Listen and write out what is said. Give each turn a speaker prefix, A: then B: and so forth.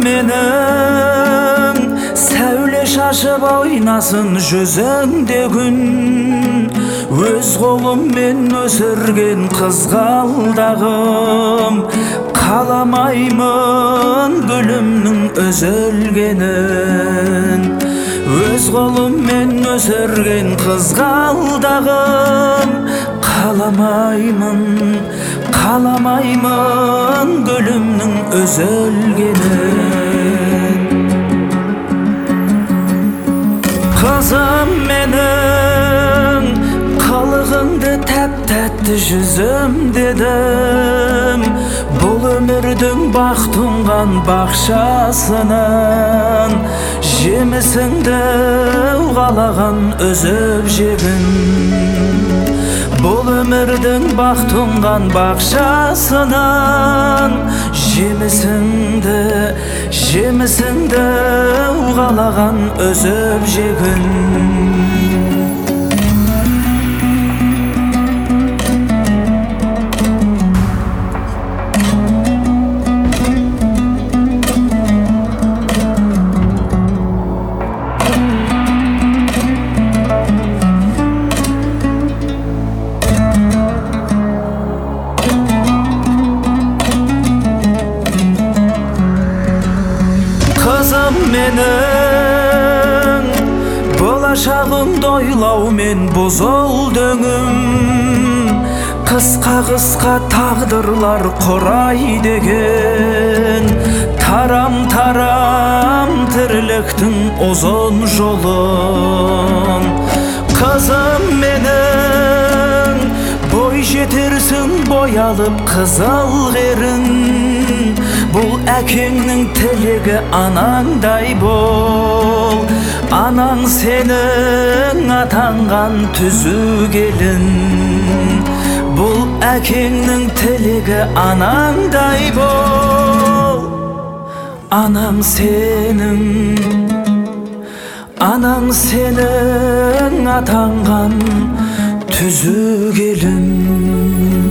A: менің сәуле шашып ойнасын жүзіңде күн, өз қолыммен өсірген қызғалдағым, қаламаймын гүлімнің үзілгенін. Өз қолыммен өсірген қызғалдағым, қаламаймын гүлімнің үзілгенін. Қызым менің қылығыңды тәп-тәтті жүзім дедім, бұл өмірдің бақ тұнған бақшасынан жемісіңді қалаған үзіп жегін. Бұл өмірдің бақ тұнған бақшасынан жемісіңді қалаған үзіп жегін. Қызым менің болашағымды ойлаумен бұзылды өңім, қысқа тағдырлар құрайды екен, тарам тірліктің ұзын жолын. Қызым менің бой жетерсің боялып қызыл қерін, бұл әкеңнің тілегі анаңдай бол, анаң сенің атанған түзу келін. Бұл әкеңнің тілегі анаңдай бол, анаң сенің атанған түзу келін.